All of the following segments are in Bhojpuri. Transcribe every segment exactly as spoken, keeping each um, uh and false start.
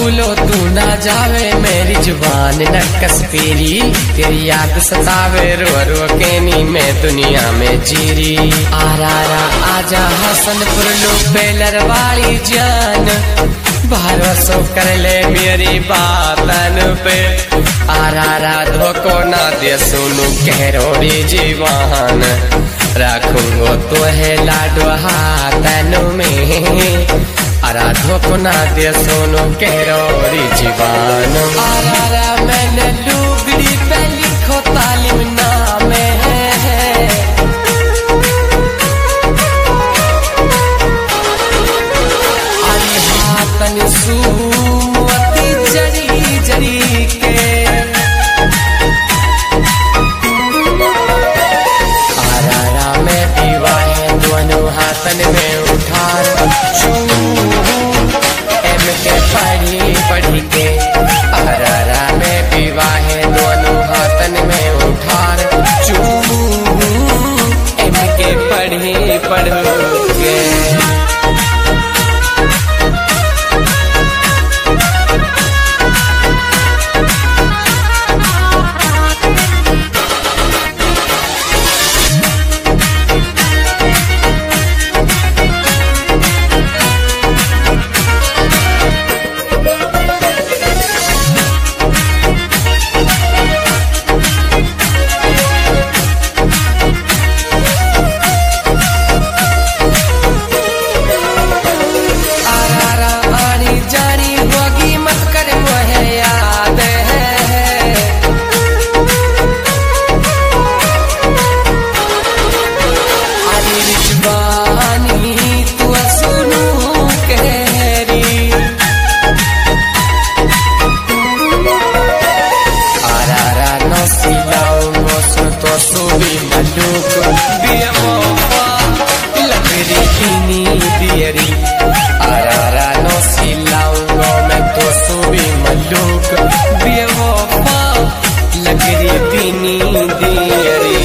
भूलो तू ना जावे मेरी जुबान न कश्मीरी, तेरी याद सतावे रो रो के नी मैं दुनिया में जीरी। आरारा आजा हसनपुर लो पेलर वाली जान, भरोसा कर ले मेरी बातन पे। आरारा धोखो ना दे सुनू कहरोरी जीवान, रखूंगो तो है लाडो हाथन में। आराधो को ना दे सोनो कहरोरी जीवान। आरारा मैंने लुगड़ी पे लिखो तालीम नामे, अरे हाथन सुमती जरी जरी के। आरारा में विवाह दोनों हाथन में उठा पढ़ी पढ़ी के। आरारा में विवाह दोनों हाथन में उठार चूमू एम के पढ़ी पढ़ो के। आरारा नो सिलाऊंगो मैं तो सुबी मल्लूक, बेवफा लकड़ी पीनी दियरी।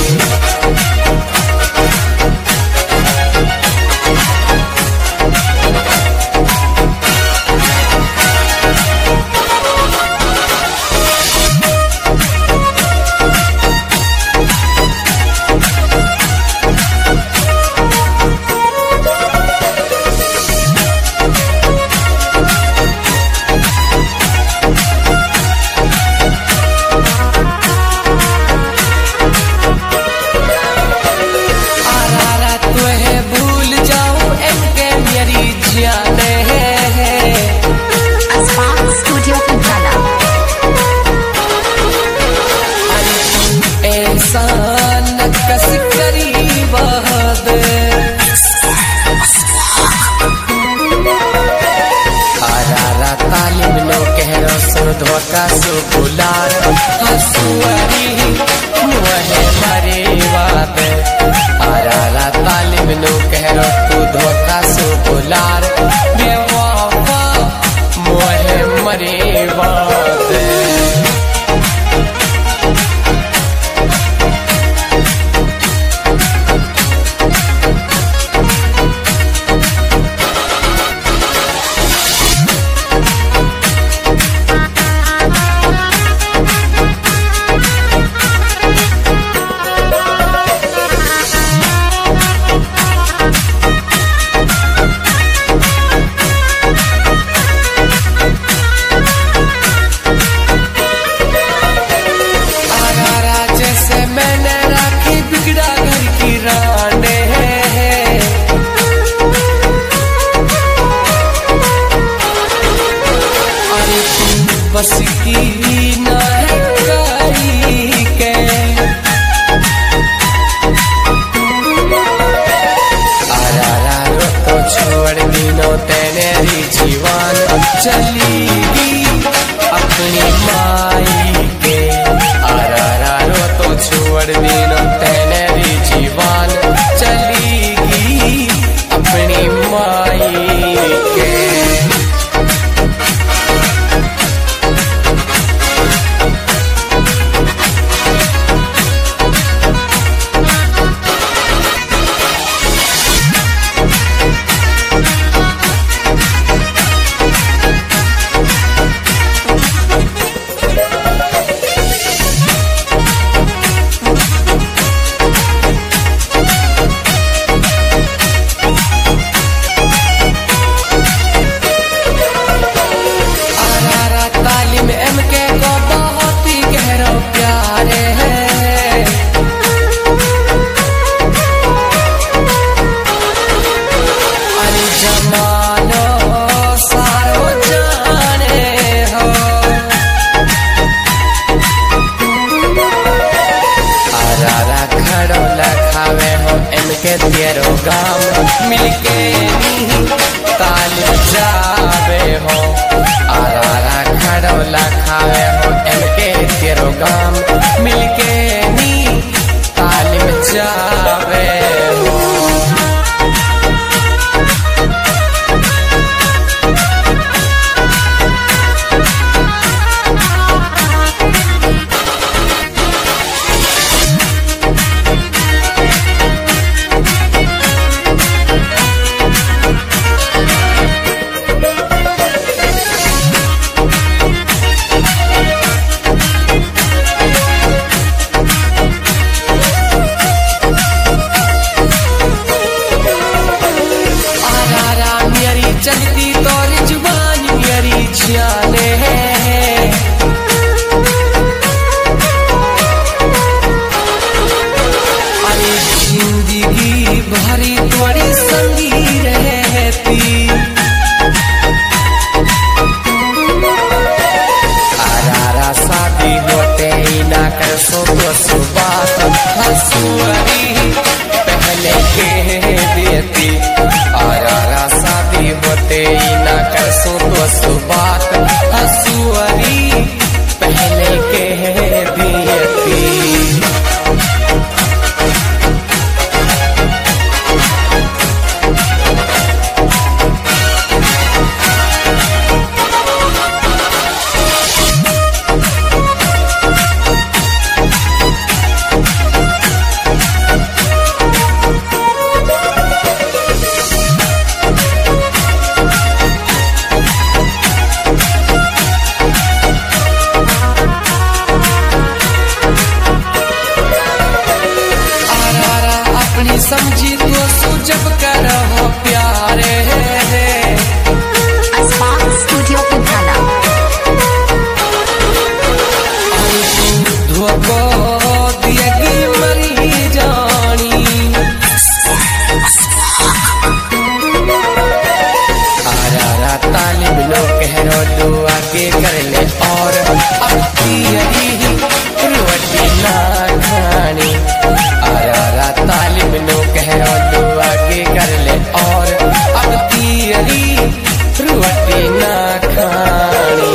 आरारा तालीम नो कहरो सुन धोखा सु बुलार, हसुआरी मुहे मरे बात। आरारा तालीम नो कहरो तू धोखा सु बुलार, बेवफा मुहे मरे बात। बस की नाई के आरारा रो छोड़ दीनो तेरी जीवान, चली अपनी माई के। आरारा रो तो छोड़ दीनो तेरी जीवान, चली अपनी माई के। मिलके नी तालिम जावे हो, आरारा खड़ौला खावे हो, एमके तेरो गाम मिलके नी तालिम जावे हो। चलती तोर जुबान मेरी जाने है, अरे जिंदगी भरी तोरी संगी रहती, आरारा शादी होते ही ना कर सो तो सुबात हंसुअरी पहले के देती, आरारा शादी होते ही ना कर सो तो सुबात हंसुअरी पहले के देती। समझी तो सुजब करो प्यारे स्टूडियो पुधाना धोको दिएगी मरी जानी, आरारा तालिम लो कहरो दुआ के कर ले और अब तेरी रोटी ना खानी, आरारा तालिम लो कहरो दुआ के कर ले और अब तेरी रोटी ना खानी।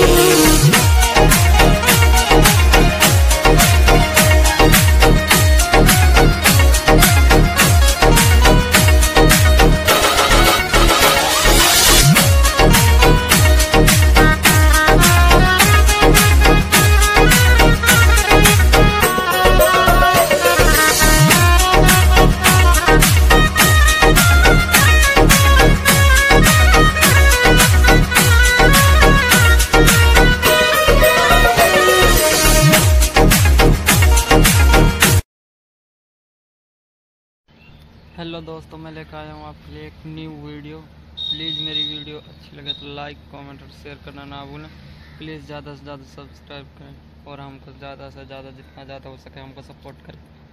हेलो दोस्तों, मैं लेकर आया हूँ आपके लिए एक न्यू वीडियो। प्लीज़ मेरी वीडियो अच्छी लगे तो लाइक कमेंट और शेयर करना ना भूलें। प्लीज़ ज़्यादा से ज़्यादा सब्सक्राइब करें और हमको ज़्यादा से ज़्यादा जितना ज़्यादा हो सके हमको सपोर्ट करें।